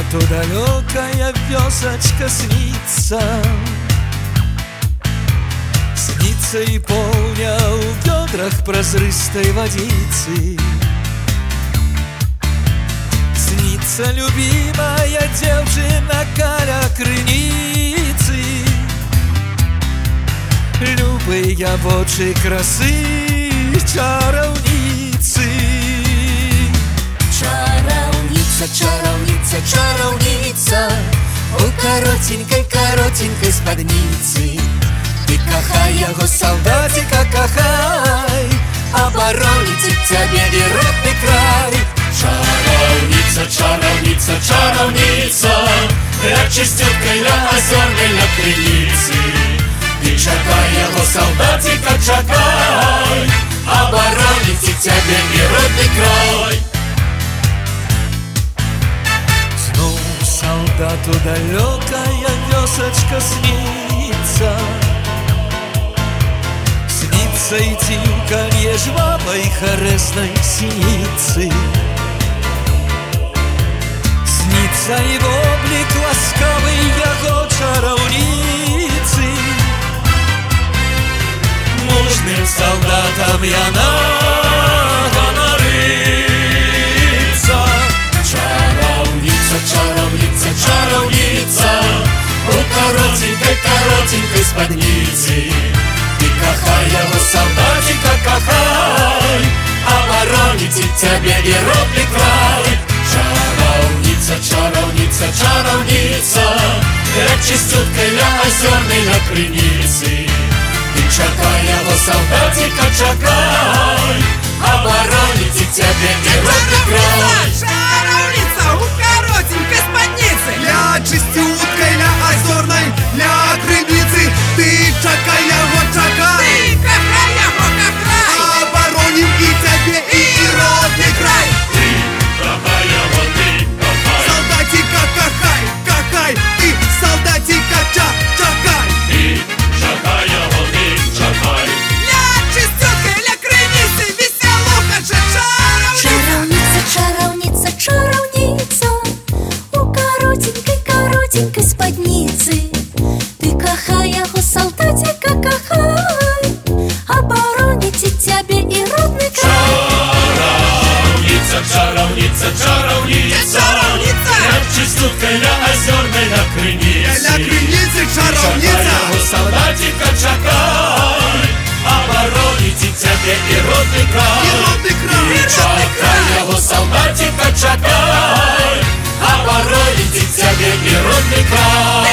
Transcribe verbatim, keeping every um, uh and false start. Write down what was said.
солдату далекая вёсочка снится. Снится и полня в ведрах прозрыстой водицы. Снится любимая девчина каля крыницы. Любые в очи красы чаровницы. Чаровница, чаровница, чаровница, у коротенькой, коротенькой спадницы. Ты кахай его, солдатика, кахай, обороните тебе и родный край. Чаровница, чаровница, чаровница, ля чистюткой, ля озерной, ля крыницы. Ты чакай его, солдатика, чакай, обороните тебе и родный край. Снова солдату далекая вёсочка снится. Снится и тюканье жвавой хоресной синицы. Снится и в облик ласкавый его чаровницы. Мужным солдатам я нагонорится. Чаровница, чаровница, чаровница, у коротенькой, коротенькой спадницы. Ты кахай его, солдатика, кахай, обороните тебе и родный край. Чаровница, чаровница, чаровница, ля чистюткой, ля озерной, ля крыницы. Ты чакай его, солдатика, чакай, обороните тебе и родный край. Чаровница, у коротенькой спадницы, ля чистюткой, ля озерной, ля крыницы. Ты чакай его, чакай, ты кахай его, кахай, обороним и тебе и родный край. Ты кахай его, ты кахай, солдатика, кахай, кахай, и солдатика, ча, чакай. ты чакай его, ты чакай. ля чистюткой, ля крыницы, веселуха же чаровница. Чаровница, чаровница, чаровница, у коротенькой, коротенькой спадницы. Ты кахай его, солдатика, кахай, обороните тебе и родный край. Чаровница, чаровница, чаровница, Чаровница, ля чистюткой, ля озерной, ля крыницы. Ля крыницы, чаровница, Чакай его, солдатика, чакай, обороните тебе и родный край. и родный край. Чакай его, солдатика, чакай, обороните тебе и родный край.